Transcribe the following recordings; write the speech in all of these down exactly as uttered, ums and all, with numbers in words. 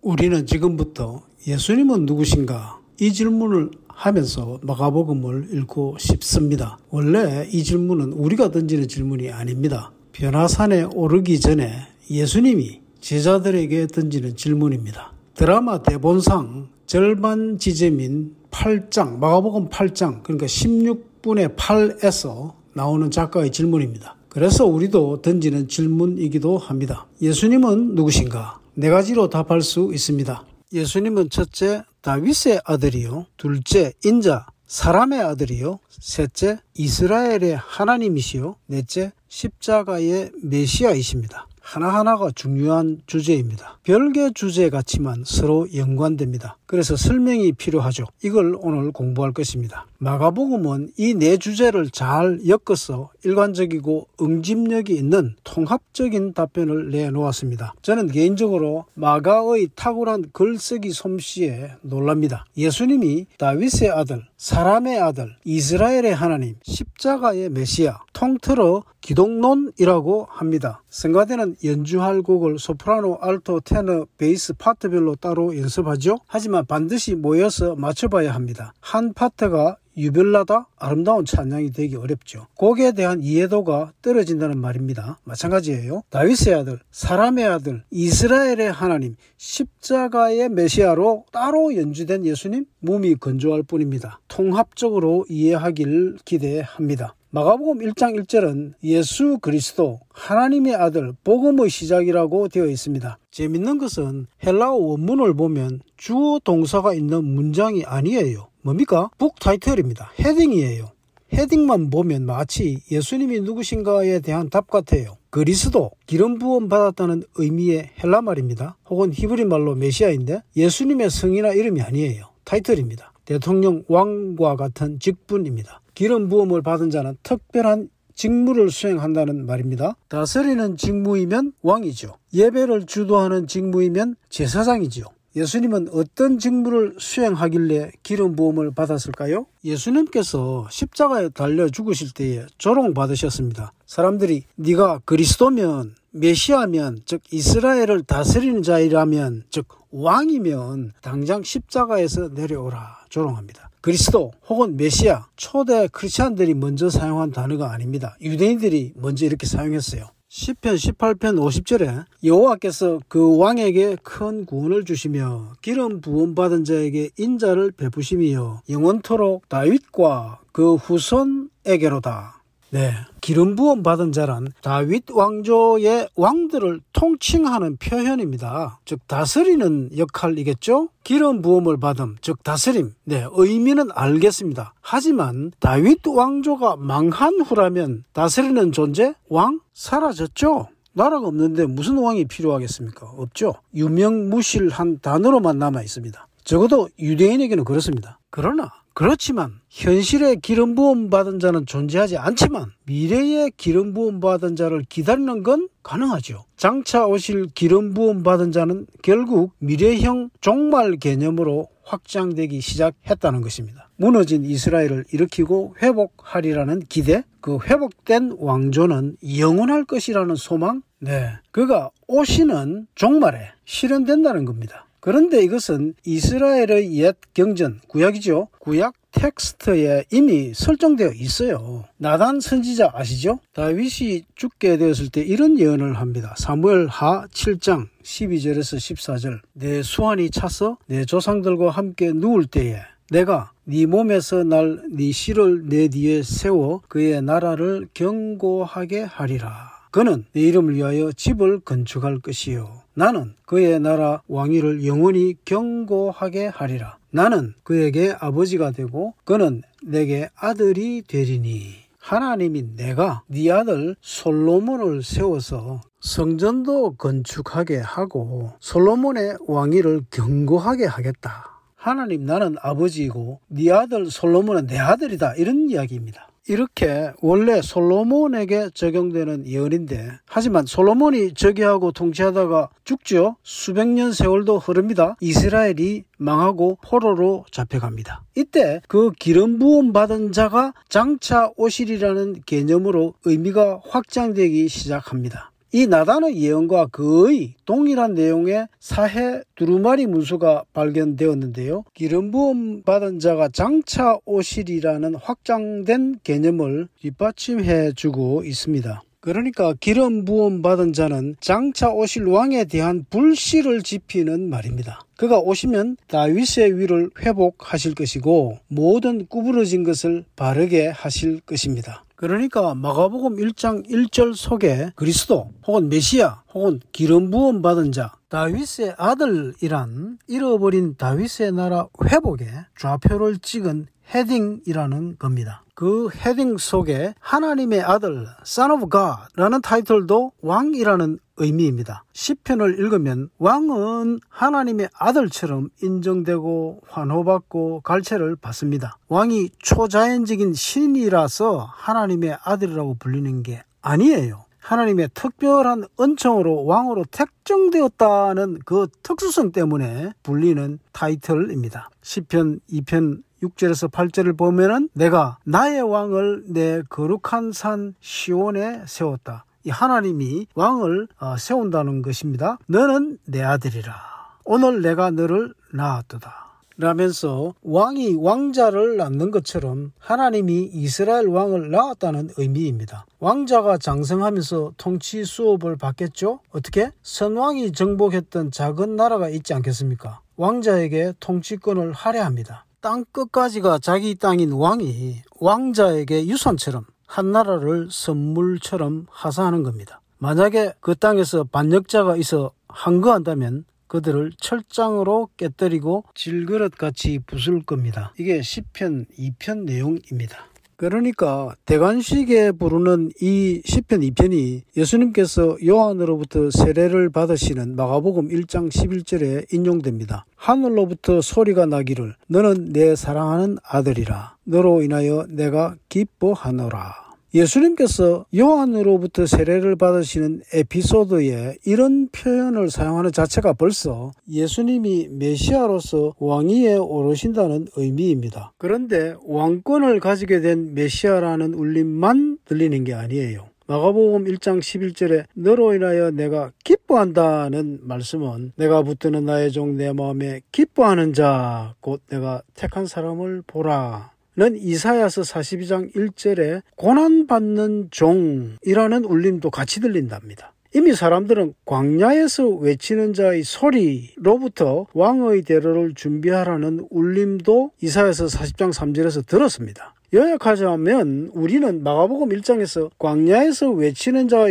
우리는 지금부터 예수님은 누구신가? 이 질문을 하면서 마가복음을 읽고 싶습니다. 원래 이 질문은 우리가 던지는 질문이 아닙니다. 변화산에 오르기 전에 예수님이 제자들에게 던지는 질문입니다. 드라마 대본상 절반 지점인 팔 장, 마가복음 팔 장, 그러니까 십육 분의 팔에서 나오는 작가의 질문입니다. 그래서 우리도 던지는 질문이기도 합니다. 예수님은 누구신가? 네 가지로 답할 수 있습니다. 예수님은 첫째, 다윗의 아들이요. 둘째, 인자, 사람의 아들이요. 셋째, 이스라엘의 하나님이시요. 넷째, 십자가의 메시아이십니다. 하나하나가 중요한 주제입니다. 별개 주제 같지만 서로 연관됩니다. 그래서 설명이 필요하죠. 이걸 오늘 공부할 것입니다. 마가복음은 이 네 주제를 잘 엮어서 일관적이고 응집력이 있는 통합적인 답변을 내놓았습니다. 저는 개인적으로 마가의 탁월한 글쓰기 솜씨에 놀랍니다. 예수님이 다윗의 아들, 사람의 아들, 이스라엘의 하나님, 십자가의 메시아, 통틀어 기독론이라고 합니다. 성가대는 연주할 곡을 소프라노, 알토, 테너, 베이스 파트별로 따로 연습하죠. 하지만 반드시 모여서 맞춰봐야 합니다. 한 파트가 유별나다, 아름다운 찬양이 되기 어렵죠. 곡에 대한 이해도가 떨어진다는 말입니다. 마찬가지예요. 다윗의 아들, 사람의 아들, 이스라엘의 하나님, 십자가의 메시아로 따로 연주된 예수님, 몸이 건조할 뿐입니다. 통합적으로 이해하길 기대합니다. 마가복음 일 장 일 절은 예수 그리스도 하나님의 아들 복음의 시작이라고 되어 있습니다. 재밌는 것은 헬라어 원문을 보면 주어 동사가 있는 문장이 아니에요. 뭡니까? 북 타이틀입니다. 헤딩이에요. 헤딩만 보면 마치 예수님이 누구신가에 대한 답 같아요. 그리스도, 기름 부음 받았다는 의미의 헬라 말입니다. 혹은 히브리 말로 메시아인데 예수님의 성이나 이름이 아니에요. 타이틀입니다. 대통령, 왕과 같은 직분입니다. 기름 부음을 받은 자는 특별한 직무를 수행한다는 말입니다. 다스리는 직무이면 왕이죠. 예배를 주도하는 직무이면 제사장이죠. 예수님은 어떤 직무를 수행하길래 기름 부음을 받았을까요? 예수님께서 십자가에 달려 죽으실 때에 조롱받으셨습니다. 사람들이 네가 그리스도면, 메시아면, 즉 이스라엘을 다스리는 자이라면, 즉 왕이면 당장 십자가에서 내려오라 조롱합니다. 그리스도 혹은 메시아, 초대 크리스찬들이 먼저 사용한 단어가 아닙니다. 유대인들이 먼저 이렇게 사용했어요. 시편 십팔 편 오십 절에 여호와께서 그 왕에게 큰 구원을 주시며 기름 부음 받은 자에게 인자를 베푸심이여 영원토록 다윗과 그 후손에게로다. 네, 기름 부음 받은 자란 다윗 왕조의 왕들을 통칭하는 표현입니다. 즉 다스리는 역할이겠죠. 기름 부음을 받음, 즉 다스림. 네, 의미는 알겠습니다. 하지만 다윗 왕조가 망한 후라면 다스리는 존재, 왕 사라졌죠. 나라가 없는데 무슨 왕이 필요하겠습니까? 없죠. 유명무실한 단어로만 남아 있습니다. 적어도 유대인에게는 그렇습니다. 그러나 그렇지만 현실에 기름 부음 받은 자는 존재하지 않지만 미래에 기름 부음 받은 자를 기다리는 건 가능하죠. 장차 오실 기름 부음 받은 자는 결국 미래형 종말 개념으로 확장되기 시작했다는 것입니다. 무너진 이스라엘을 일으키고 회복하리라는 기대, 그 회복된 왕조는 영원할 것이라는 소망, 네, 그가 오시는 종말에 실현된다는 겁니다. 그런데 이것은 이스라엘의 옛 경전, 구약이죠. 구약 텍스트에 이미 설정되어 있어요. 나단 선지자 아시죠? 다윗이 죽게 되었을 때 이런 예언을 합니다. 사무엘 하 칠 장 십이 절에서 십사 절. 내 수완이 차서 내 조상들과 함께 누울 때에 내가 네 몸에서 날 네 씨를 내 뒤에 세워 그의 나라를 견고하게 하리라. 그는 내 이름을 위하여 집을 건축할 것이요. 나는 그의 나라 왕위를 영원히 견고하게 하리라. 나는 그에게 아버지가 되고 그는 내게 아들이 되리니. 하나님이 내가 네 아들 솔로몬을 세워서 성전도 건축하게 하고 솔로몬의 왕위를 견고하게 하겠다. 하나님 나는 아버지이고 네 아들 솔로몬은 내 아들이다. 이런 이야기입니다. 이렇게 원래 솔로몬에게 적용되는 예언인데 하지만 솔로몬이 저기하고 통치하다가 죽죠. 수백 년 세월도 흐릅니다. 이스라엘이 망하고 포로로 잡혀갑니다. 이때 그 기름 부음 받은 자가 장차 오시리라는 개념으로 의미가 확장되기 시작합니다. 이 나단의 예언과 거의 동일한 내용의 사해 두루마리 문서가 발견되었는데요. 기름 부음 받은 자가 장차 오시리라는 확장된 개념을 뒷받침해 주고 있습니다. 그러니까 기름 부음 받은 자는 장차 오실 왕에 대한 불씨를 지피는 말입니다. 그가 오시면 다윗의 위를 회복하실 것이고 모든 구부러진 것을 바르게 하실 것입니다. 그러니까 마가복음 일 장 일 절 속에 그리스도 혹은 메시아 혹은 기름 부음 받은 자 다윗의 아들이란 잃어버린 다윗의 나라 회복에 좌표를 찍은 헤딩이라는 겁니다. 그 헤딩 속에 하나님의 아들 Son of God라는 타이틀도 왕이라는 의미입니다. 시편을 읽으면 왕은 하나님의 아들처럼 인정되고 환호받고 갈채를 받습니다. 왕이 초자연적인 신이라서 하나님의 아들이라고 불리는 게 아니에요. 하나님의 특별한 은총으로 왕으로 택정되었다는 그 특수성 때문에 불리는 타이틀입니다. 시편 이 편 육 절에서 팔 절을 보면은 내가 나의 왕을 내 거룩한 산 시온에 세웠다. 이 하나님이 왕을 세운다는 것입니다. 너는 내 아들이라. 오늘 내가 너를 낳았도다. 라면서 왕이 왕자를 낳는 것처럼 하나님이 이스라엘 왕을 낳았다는 의미입니다. 왕자가 장성하면서 통치 수업을 받겠죠? 어떻게? 선왕이 정복했던 작은 나라가 있지 않겠습니까? 왕자에게 통치권을 할애합니다. 땅 끝까지가 자기 땅인 왕이 왕자에게 유산처럼 한 나라를 선물처럼 하사하는 겁니다. 만약에 그 땅에서 반역자가 있어 항거한다면 그들을 철장으로 깨뜨리고 질그릇같이 부술 겁니다. 이게 시편 이 편 내용입니다. 그러니까 대관식에 부르는 이 시편 이 편이 예수님께서 요한으로부터 세례를 받으시는 마가복음 일 장 십일 절에 인용됩니다. 하늘로부터 소리가 나기를 너는 내 사랑하는 아들이라 너로 인하여 내가 기뻐하노라. 예수님께서 요한으로부터 세례를 받으시는 에피소드에 이런 표현을 사용하는 자체가 벌써 예수님이 메시아로서 왕위에 오르신다는 의미입니다. 그런데 왕권을 가지게 된 메시아라는 울림만 들리는 게 아니에요. 마가복음 일 장 십일 절에 너로 인하여 내가 기뻐한다는 말씀은 내가 붙드는 나의 종 내 마음에 기뻐하는 자 곧 내가 택한 사람을 보라 는 이사야서 사십이 장 일 절에 고난받는 종이라는 울림도 같이 들린답니다. 이미 사람들은 광야에서 외치는 자의 소리로부터 왕의 대로를 준비하라는 울림도 이사야서 사십 장 삼 절에서 들었습니다. 요약하자면 우리는 마가복음 일 장에서 광야에서 외치는 자의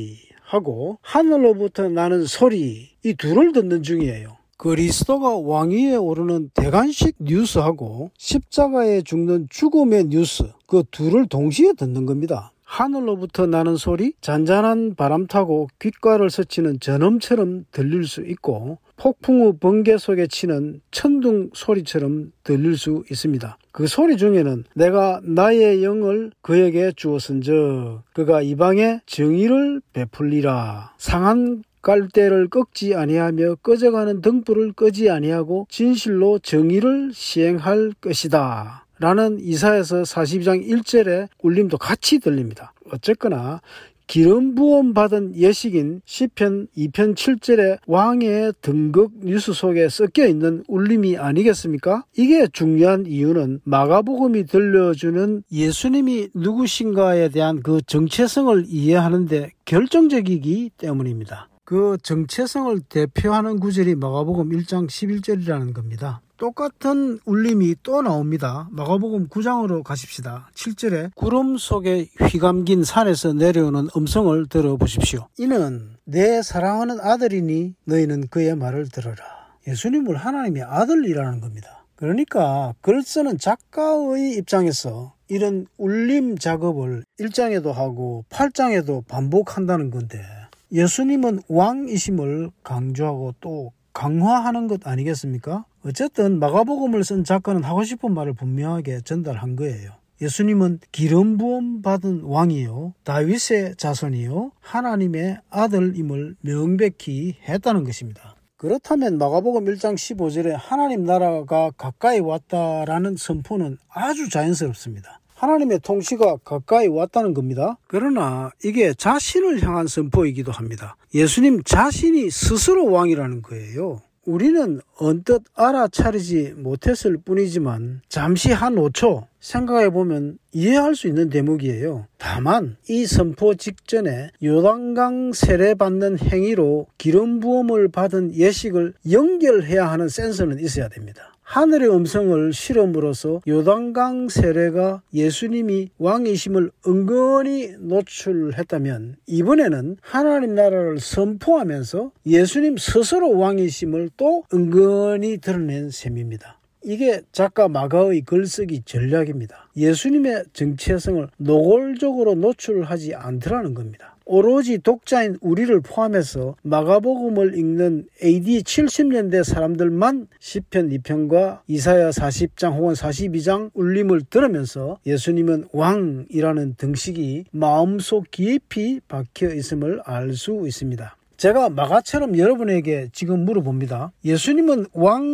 소리하고 하늘로부터 나는 소리 이 둘을 듣는 중이에요. 그리스도가 왕위에 오르는 대관식 뉴스하고 십자가에 죽는 죽음의 뉴스 그 둘을 동시에 듣는 겁니다. 하늘로부터 나는 소리 잔잔한 바람 타고 귓가를 스치는 전음처럼 들릴 수 있고 폭풍우 번개 속에 치는 천둥 소리처럼 들릴 수 있습니다. 그 소리 중에는 내가 나의 영을 그에게 주었은즉 그가 이방에 정의를 베풀리라. 상한 갈대를 꺾지 아니하며 꺼져가는 등불을 끄지 아니하고 진실로 정의를 시행할 것이다. 라는 이사야서 사십이 장 일 절의 울림도 같이 들립니다. 어쨌거나 기름 부음 받은 예식인 시편 이 편 칠 절의 왕의 등극 뉴스 속에 섞여 있는 울림이 아니겠습니까? 이게 중요한 이유는 마가복음이 들려주는 예수님이 누구신가에 대한 그 정체성을 이해하는데 결정적이기 때문입니다. 그 정체성을 대표하는 구절이 마가복음 일 장 십일 절이라는 겁니다. 똑같은 울림이 또 나옵니다. 마가복음 구 장으로 가십시다. 칠 절에 구름 속에 휘감긴 산에서 내려오는 음성을 들어보십시오. 이는 내 사랑하는 아들이니 너희는 그의 말을 들어라. 예수님을 하나님의 아들이라는 겁니다. 그러니까 글 쓰는 작가의 입장에서 이런 울림 작업을 일 장에도 하고 팔 장에도 반복한다는 건데 예수님은 왕이심을 강조하고 또 강화하는 것 아니겠습니까? 어쨌든 마가복음을 쓴 작가는 하고 싶은 말을 분명하게 전달한 거예요. 예수님은 기름 부음 받은 왕이요 다윗의 자손이요 하나님의 아들임을 명백히 했다는 것입니다. 그렇다면 마가복음 일 장 십오 절에 하나님 나라가 가까이 왔다라는 선포는 아주 자연스럽습니다. 하나님의 통치가 가까이 왔다는 겁니다. 그러나 이게 자신을 향한 선포이기도 합니다. 예수님 자신이 스스로 왕이라는 거예요. 우리는 언뜻 알아차리지 못했을 뿐이지만 잠시 한 오 초 생각해보면 이해할 수 있는 대목이에요. 다만 이 선포 직전에 요단강 세례받는 행위로 기름 부음을 받은 예식을 연결해야 하는 센서는 있어야 됩니다. 하늘의 음성을 실험으로써 요단강 세례가 예수님이 왕이심을 은근히 노출했다면 이번에는 하나님 나라를 선포하면서 예수님 스스로 왕이심을 또 은근히 드러낸 셈입니다. 이게 작가 마가의 글쓰기 전략입니다. 예수님의 정체성을 노골적으로 노출하지 않더라는 겁니다. 오로지 독자인 우리를 포함해서 마가복음을 읽는 에이디 칠십 년대 사람들만 시편 이 편과 이사야 사십 장 혹은 사십이 장 울림을 들으면서 예수님은 왕이라는 등식이 마음속 깊이 박혀 있음을 알 수 있습니다. 제가 마가처럼 여러분에게 지금 물어봅니다. 예수님은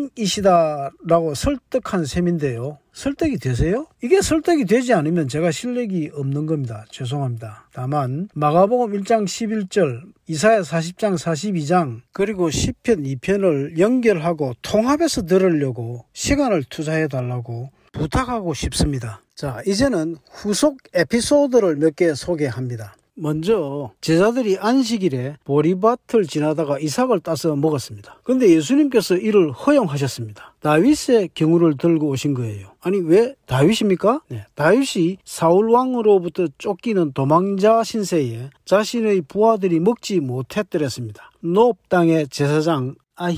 왕이시다라고 설득한 셈인데요. 설득이 되세요? 이게 설득이 되지 않으면 제가 실력이 없는 겁니다. 죄송합니다. 다만 마가복음 일 장 십일 절, 이사야 사십 장 사십이 장 그리고 시편 이 편을 연결하고 통합해서 들으려고 시간을 투자해달라고 부탁하고 싶습니다. 자, 이제는 후속 에피소드를 몇 개 소개합니다. 먼저 제자들이 안식일에 보리밭을 지나다가 이삭을 따서 먹었습니다. 그런데 예수님께서 이를 허용하셨습니다. 다윗의 경우를 들고 오신 거예요. 아니 왜 다윗입니까? 네, 다윗이 사울 왕으로부터 쫓기는 도망자 신세에 자신의 부하들이 먹지 못했더랬습니다. 노업 땅의 제사장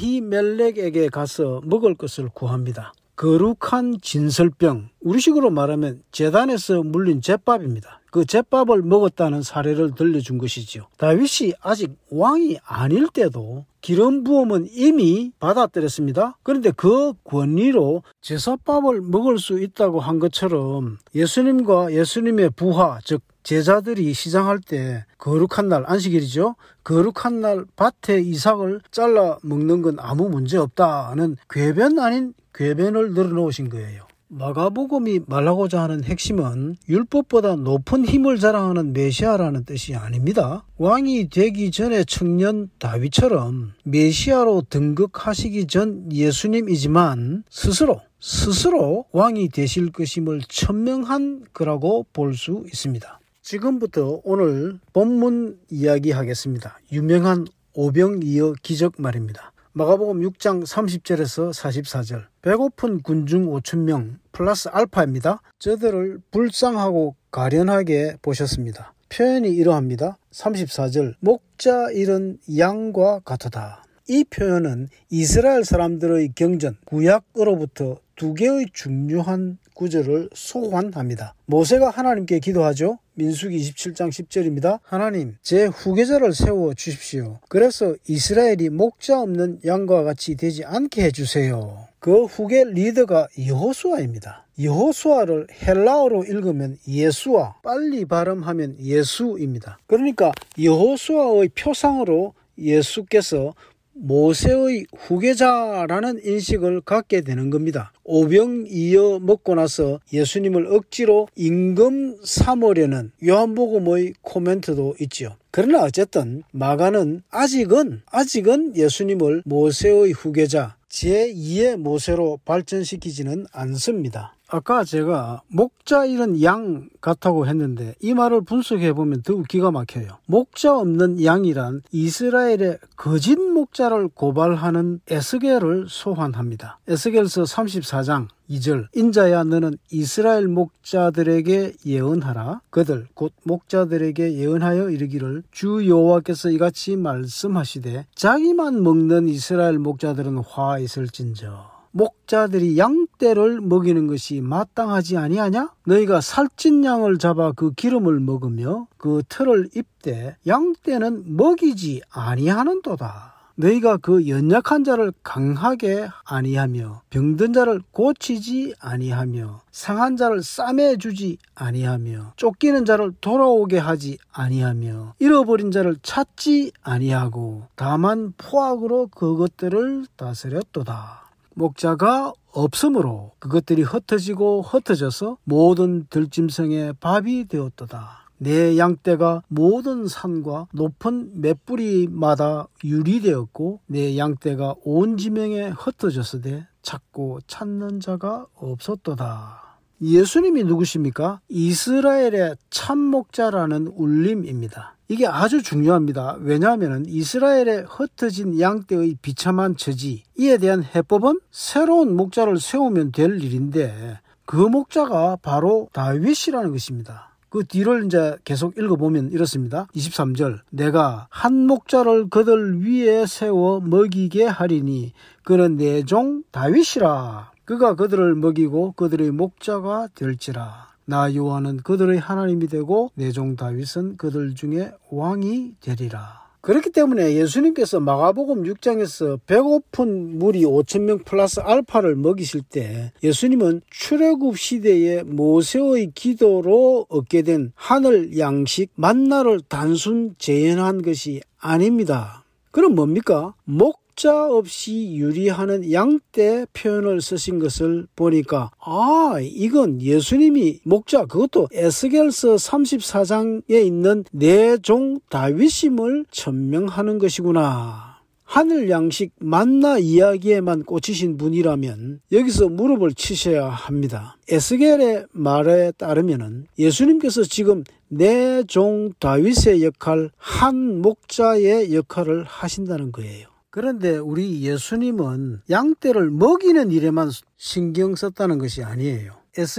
아히멜렉에게 가서 먹을 것을 구합니다. 거룩한 진설병, 우리식으로 말하면 제단에서 물린 잿밥입니다. 그 잿밥을 먹었다는 사례를 들려준 것이죠. 다윗이 아직 왕이 아닐 때도 기름 부음은 이미 받아들였습니다. 그런데 그 권위로 제사밥을 먹을 수 있다고 한 것처럼 예수님과 예수님의 부하, 즉 제자들이 시장할 때 거룩한 날, 안식일이죠. 거룩한 날 밭에 이삭을 잘라 먹는 건 아무 문제 없다는 궤변 아닌 궤변을 늘어놓으신 거예요. 마가복음이 말하고자 하는 핵심은 율법보다 높은 힘을 자랑하는 메시아라는 뜻이 아닙니다. 왕이 되기 전에 청년 다윗처럼 메시아로 등극하시기 전 예수님이지만 스스로 스스로 왕이 되실 것임을 천명한 거라고 볼 수 있습니다. 지금부터 오늘 본문 이야기하겠습니다. 유명한 오병이어 기적 말입니다. 마가복음 육 장 삼십 절에서 사십사 절. 배고픈 군중 오천 명 플러스 알파입니다. 저들을 불쌍하고 가련하게 보셨습니다. 표현이 이러합니다. 삼십사 절. 목자 잃은 양과 같으다. 이 표현은 이스라엘 사람들의 경전, 구약으로부터 두 개의 중요한 구절을 소환합니다. 모세가 하나님께 기도하죠. 민수기 이십칠 장 십 절입니다. 하나님, 제 후계자를 세워 주십시오. 그래서 이스라엘이 목자 없는 양과 같이 되지 않게 해주세요. 그 후계 리더가 여호수아입니다. 여호수아를 헬라어로 읽으면 예수아, 빨리 발음하면 예수입니다. 그러니까 여호수아의 표상으로 예수께서 모세의 후계자라는 인식을 갖게 되는 겁니다. 오병이어 먹고 나서 예수님을 억지로 임금 삼으려는 요한복음의 코멘트도 있죠. 그러나 어쨌든 마가는 아직은 아직은 예수님을 모세의 후계자 제이의 모세로 발전시키지는 않습니다. 아까 제가 목자 잃은 양 같다고 했는데 이 말을 분석해보면 더욱 기가 막혀요. 목자 없는 양이란 이스라엘의 거짓 목자를 고발하는 에스겔을 소환합니다. 에스겔서 삼십사 장 이 절. 인자야 너는 이스라엘 목자들에게 예언하라. 그들 곧 목자들에게 예언하여 이르기를 주 여호와께서 이같이 말씀하시되 자기만 먹는 이스라엘 목자들은 화 있을진저. 목자들이 양떼를 먹이는 것이 마땅하지 아니하냐? 너희가 살찐 양을 잡아 그 기름을 먹으며 그 털을 입되 양떼는 먹이지 아니하는도다. 너희가 그 연약한 자를 강하게 아니하며 병든 자를 고치지 아니하며 상한 자를 싸매주지 아니하며 쫓기는 자를 돌아오게 하지 아니하며 잃어버린 자를 찾지 아니하고 다만 포악으로 그것들을 다스렸도다. 목자가 없으므로 그것들이 흩어지고 흩어져서 모든 들짐승의 밥이 되었도다. 내 양떼가 모든 산과 높은 맷뿌리마다 유리되었고 내 양떼가 온 지명에 흩어졌으되 찾고 찾는 자가 없었도다. 예수님이 누구십니까? 이스라엘의 참목자라는 울림입니다. 이게 아주 중요합니다. 왜냐하면 이스라엘의 흩어진 양떼의 비참한 처지, 이에 대한 해법은 새로운 목자를 세우면 될 일인데 그 목자가 바로 다윗이라는 것입니다. 그 뒤를 이제 계속 읽어보면 이렇습니다. 이십삼 절 내가 한 목자를 그들 위에 세워 먹이게 하리니 그는 내 종 다윗이라. 그가 그들을 먹이고 그들의 목자가 될지라. 나 여호와는 그들의 하나님이 되고 내 종 다윗은 그들 중에 왕이 되리라. 그렇기 때문에 예수님께서 마가복음 육 장에서 배고픈 무리 오천 명 플러스 알파를 먹이실 때 예수님은 출애굽 시대의 모세의 기도로 얻게 된 하늘 양식 만나를 단순 재현한 것이 아닙니다. 그럼 뭡니까? 목자 없이 유리하는 양떼 표현을 쓰신 것을 보니까 아, 이건 예수님이 목자, 그것도 에스겔서 삼십사 장에 있는 내 종 다윗임을 천명하는 것이구나. 하늘 양식 만나 이야기에만 꽂히신 분이라면 여기서 무릎을 치셔야 합니다. 에스겔의 말에 따르면 예수님께서 지금 내 종 다윗의 역할, 한 목자의 역할을 하신다는 거예요. 그런데 우리 예수님은 양떼를 먹이는 일에만 신경 썼다는 것이 아니에요.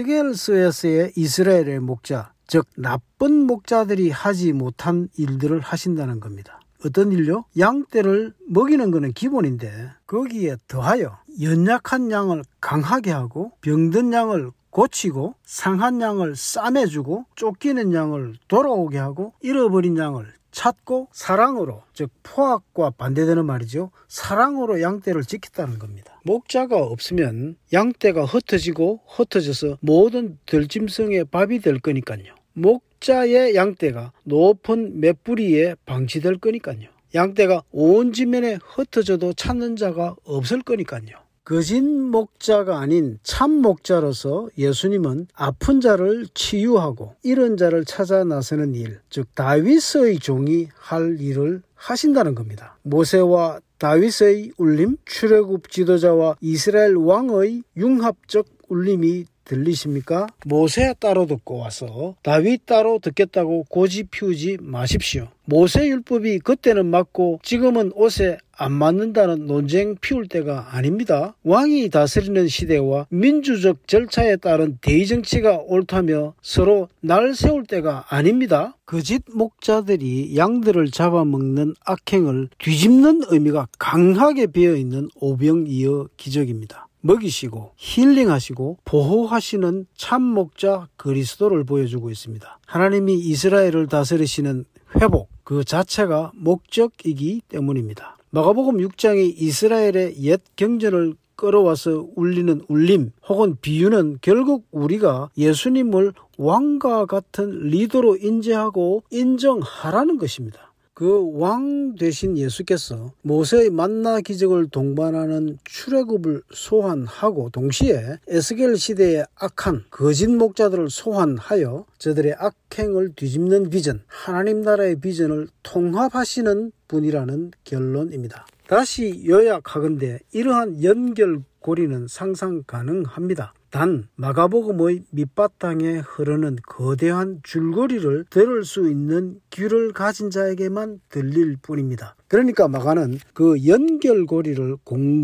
에스겔서에서의 이스라엘의 목자, 즉 나쁜 목자들이 하지 못한 일들을 하신다는 겁니다. 어떤 일요? 양떼를 먹이는 것은 기본인데 거기에 더하여 연약한 양을 강하게 하고 병든 양을 고치고 상한 양을 싸매주고 쫓기는 양을 돌아오게 하고 잃어버린 양을 찾고 사랑으로, 즉 포악과 반대되는 말이죠. 사랑으로 양떼를 지켰다는 겁니다. 목자가 없으면 양떼가 흩어지고 흩어져서 모든 들짐승의 밥이 될 거니까요. 목자의 양떼가 높은 맷뿌리에 방치될 거니까요. 양떼가 온 지면에 흩어져도 찾는 자가 없을 거니까요. 거짓 목자가 아닌 참 목자로서 예수님은 아픈 자를 치유하고 잃은 자를 찾아 나서는 일, 즉 다윗의 종이 할 일을 하신다는 겁니다. 모세와 다윗의 울림, 출애굽 지도자와 이스라엘 왕의 융합적 울림이 들리십니까? 모세 따로 듣고 와서 다윗 따로 듣겠다고 고집 피우지 마십시오. 모세 율법이 그때는 맞고 지금은 옷에 안 맞는다는 논쟁 피울 때가 아닙니다. 왕이 다스리는 시대와 민주적 절차에 따른 대의정치가 옳다며 서로 날 세울 때가 아닙니다. 거짓 목자들이 양들을 잡아먹는 악행을 뒤집는 의미가 강하게 배어있는 오병이어 기적입니다. 먹이시고 힐링하시고 보호하시는 참 목자 그리스도를 보여주고 있습니다. 하나님이 이스라엘을 다스리시는 회복 그 자체가 목적이기 때문입니다. 마가복음 육 장이 이스라엘의 옛 경전을 끌어와서 울리는 울림 혹은 비유는 결국 우리가 예수님을 왕과 같은 리더로 인지하고 인정하라는 것입니다. 그 왕 되신 예수께서 모세의 만나 기적을 동반하는 출애굽을 소환하고 동시에 에스겔 시대의 악한 거짓 목자들을 소환하여 저들의 악행을 뒤집는 비전, 하나님 나라의 비전을 통합하시는 분이라는 결론입니다. 다시 요약하건대 이러한 연결고리는 상상 가능합니다. 단 마가복음의 밑바탕에 흐르는 거대한 줄거리를 들을 수 있는 귀를 가진 자에게만 들릴 뿐입니다. 그러니까 마가는 그 연결고리를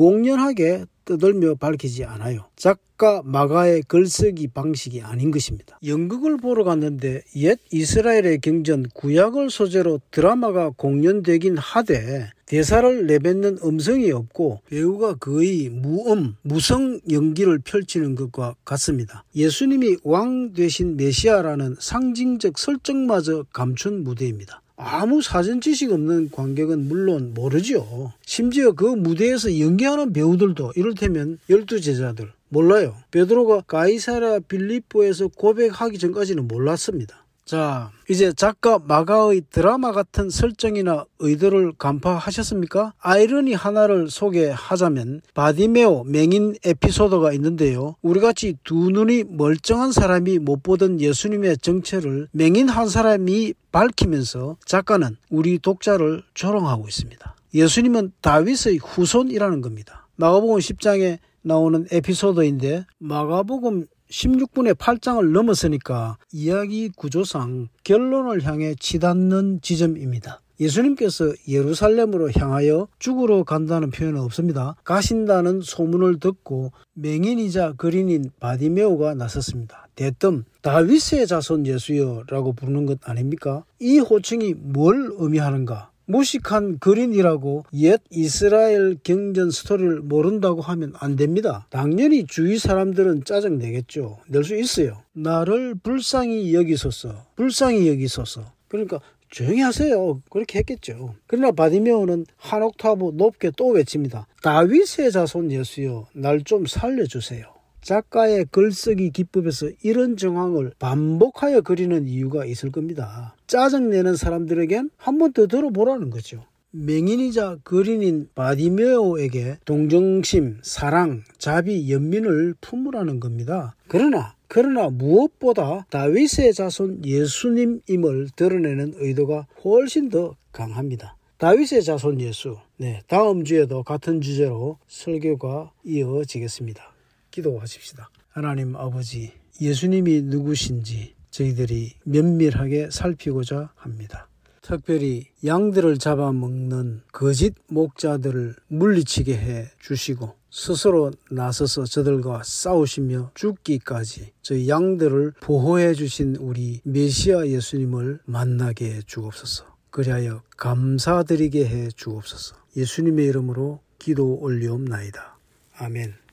공공연하게 떠들며 밝히지 않아요. 작가 마가의 글쓰기 방식이 아닌 것입니다. 연극을 보러 갔는데 옛 이스라엘의 경전 구약을 소재로 드라마가 공연되긴 하되 대사를 내뱉는 음성이 없고 배우가 거의 무음, 무성 연기를 펼치는 것과 같습니다. 예수님이 왕 되신 메시아라는 상징적 설정마저 감춘 무대입니다. 아무 사전 지식 없는 관객은 물론 모르죠. 심지어 그 무대에서 연기하는 배우들도 이를테면 열두 제자들 몰라요. 베드로가 가이사랴 빌립보에서 고백하기 전까지는 몰랐습니다. 자, 이제 작가 마가의 드라마 같은 설정이나 의도를 간파하셨습니까? 아이러니 하나를 소개하자면 바디메오 맹인 에피소드가 있는데요. 우리같이 두 눈이 멀쩡한 사람이 못 보던 예수님의 정체를 맹인 한 사람이 밝히면서 작가는 우리 독자를 조롱하고 있습니다. 예수님은 다윗의 후손이라는 겁니다. 마가복음 십 장에 나오는 에피소드인데 마가복음 십육 분의 팔 장을 넘었으니까 이야기 구조상 결론을 향해 치닫는 지점입니다. 예수님께서 예루살렘으로 향하여 죽으러 간다는 표현은 없습니다. 가신다는 소문을 듣고 맹인이자 거린인 바디메오가 나섰습니다. 대뜸 다윗의 자손 예수여 라고 부르는 것 아닙니까? 이 호칭이 뭘 의미하는가? 무식한 거린이라고 옛 이스라엘 경전 스토리를 모른다고 하면 안 됩니다. 당연히 주위 사람들은 짜증내겠죠. 낼 수 있어요. 나를 불쌍히 여기소서, 불쌍히 여기소서. 그러니까 조용히 하세요. 그렇게 했겠죠. 그러나 바디메오는 한 옥타브 높게 또 외칩니다. 다윗의 자손 예수여, 날 좀 살려주세요. 작가의 글쓰기 기법에서 이런 정황을 반복하여 그리는 이유가 있을 겁니다. 짜증내는 사람들에겐 한 번 더 들어보라는 거죠. 맹인이자 거린인 바디메오에게 동정심, 사랑, 자비, 연민을 품으라는 겁니다. 그러나 그러나 무엇보다 다윗의 자손 예수님임을 드러내는 의도가 훨씬 더 강합니다. 다윗의 자손 예수. 네, 다음 주에도 같은 주제로 설교가 이어지겠습니다. 기도하십시다. 하나님 아버지, 예수님이 누구신지 저희들이 면밀하게 살피고자 합니다. 특별히 양들을 잡아먹는 거짓 목자들을 물리치게 해 주시고 스스로 나서서 저들과 싸우시며 죽기까지 저희 양들을 보호해 주신 우리 메시아 예수님을 만나게 해 주옵소서. 그리하여 감사드리게 해 주옵소서. 예수님의 이름으로 기도 올리옵나이다. 아멘.